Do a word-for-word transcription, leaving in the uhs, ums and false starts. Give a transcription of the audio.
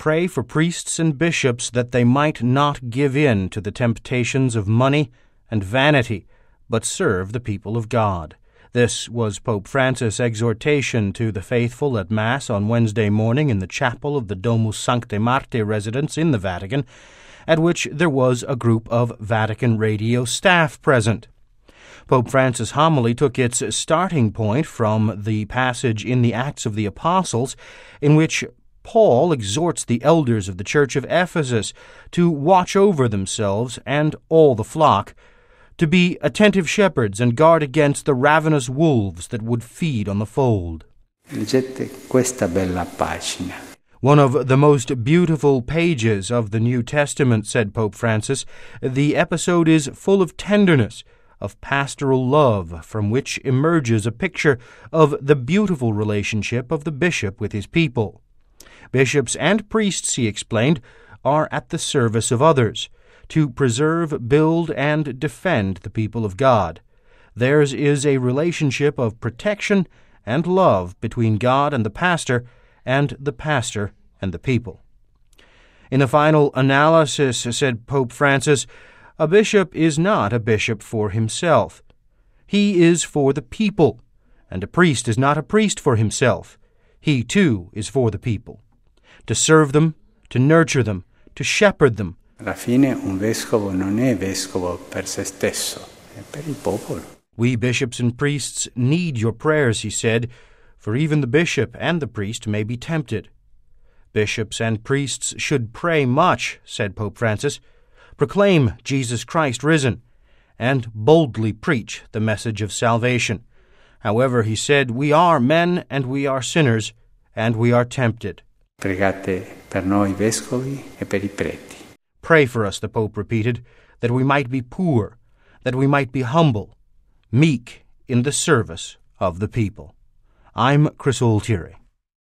pray for priests and bishops that they might not give in to the temptations of money and vanity, but serve the people of God. This was Pope Francis' exhortation to the faithful at Mass on Wednesday morning in the chapel of the Domus Sanctae Marthae residence in the Vatican, at which there was a group of Vatican Radio staff present. Pope Francis' homily took its starting point from the passage in the Acts of the Apostles, in which Paul exhorts the elders of the Church of Ephesus to watch over themselves and all the flock, to be attentive shepherds and guard against the ravenous wolves that would feed on the fold. Leggete questa bella pagina. One of the most beautiful pages of the New Testament, said Pope Francis. The episode is full of tenderness, of pastoral love, from which emerges a picture of the beautiful relationship of the bishop with his people. Bishops and priests, he explained, are at the service of others, to preserve, build, and defend the people of God. Theirs is a relationship of protection and love between God and the pastor, and the pastor and the people. In a final analysis, said Pope Francis, a bishop is not a bishop for himself. He is for the people, and a priest is not a priest for himself. He, too, is for the people, to serve them, to nurture them, to shepherd them. Alla fine un vescovo non è vescovo per se stesso, è per il popolo. We bishops and priests need your prayers, he said, for even the bishop and the priest may be tempted. Bishops and priests should pray much, said Pope Francis, proclaim Jesus Christ risen, and boldly preach the message of salvation. However, he said, we are men and we are sinners, and we are tempted. Pregate per noi vescovi e per i preti. Pray for us, the Pope repeated, that we might be poor, that we might be humble, meek in the service of the people. I'm Chris Altieri.